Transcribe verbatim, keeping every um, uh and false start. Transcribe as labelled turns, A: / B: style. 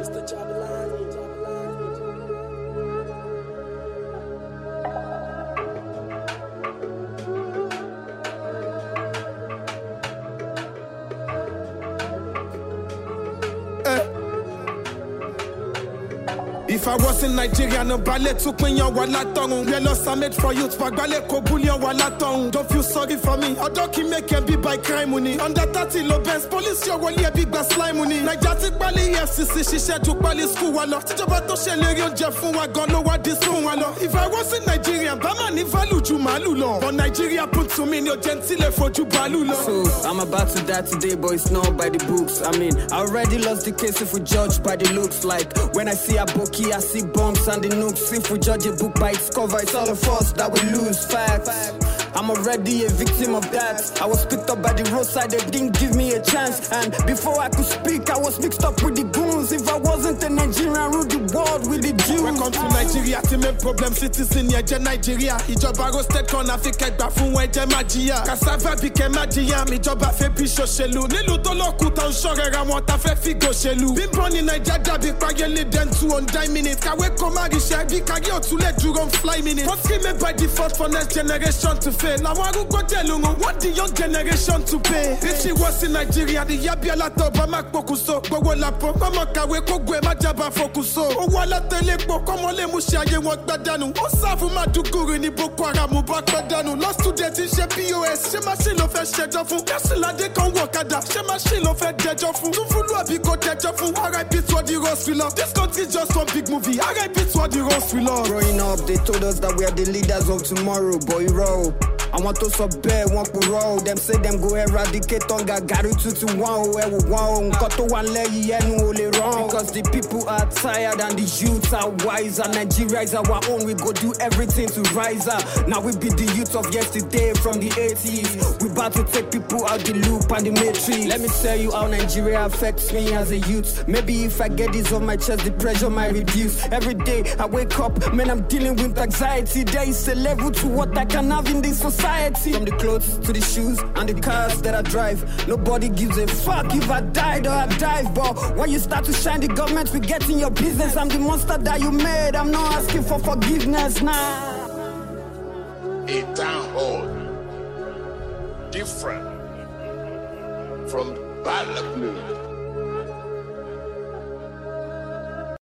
A: Mister Jabalani,
B: If I was in Nigeria, no ballet to pin your walatong. We lost I made for youth, but ballet ko bullion walatong. Don't feel sorry for me. I don't keep making be by crime money. Under thirty low best police, your wali a big bass slime money. Nigeria Bali F C C, she said to Bali school walo. Tijoba to share leon Jeffun wa gone what this phone walo. If I was in Nigeria, Bama ni value ju malulo. But Nigeria put to me no gentile for ju balulo.
C: So I'm about to die today, but it's not by the books. I mean, I already lost the case if we judge by the looks. Like when I see a bookie, I see bombs and the nukes. If we judge a book by its cover, it's all of us that we lose. Facts. I'm already a victim of that. I was picked up by the roadside, they didn't give me a chance. And before I could speak, I was mixed up with the goons. If I wasn't a Nigerian, rule the world with the Jews.
B: Welcome to Nigeria, team a problem citizen, yeah, Nigeria. Ijoba roasted corn, Africa, Bafun, Weje Magia. Cassava became Magia, mi joba fe pisho shelu. Nilu to lokuta unshore ramota fe figo shelu. Been born in Nigeria, be pageli den two on nine minutes. Kawe komari shabi kagi otule duron fly minutes. What's given by default for next generation to fail? Now I go tell what the young generation to pay. If she was in Nigeria, the Yabia Lato, Bamak Pokuso, Bogolapo, Mamakawe, Kogwe, Majaba Fokuso, Owala Telepo, Komole Mushaye, what Badanu, Osafu Madukuru, ni Boko Haram, Bakadanu, lost to death in P O S, Shemashil of a Shedofu, Kasila de Konwakada, Shemashil of a Dejofu, Tufulu Abiko Dejofu, I repeat what the Ross we love. This country just one big movie, I repeat what the Ross we love.
C: Growing up, they told us that we are the leaders of tomorrow, boy, roll. I want to sub one to roll. Them say them go eradicate on Gagaru two to one where we want. Got to one leg and only wrong. Because the people are tired and the youths are wiser. Nigeria is our own. We go do everything to rise up. Now we be the youth of yesterday from the eighties. We about to take people out the loop and the matrix. Let me tell you how Nigeria affects me as a youth. Maybe if I get this on my chest, the pressure might reduce. Every day I wake up, man, I'm dealing with anxiety. There is a level to what I can have in this society. From the clothes to the shoes and the cars that I drive, nobody gives a fuck if I died or I dive. But when you start to shine, the government will get in your business. I'm the monster that you made. I'm not asking for forgiveness now. Nah.
D: A town hall different from Ballaplu.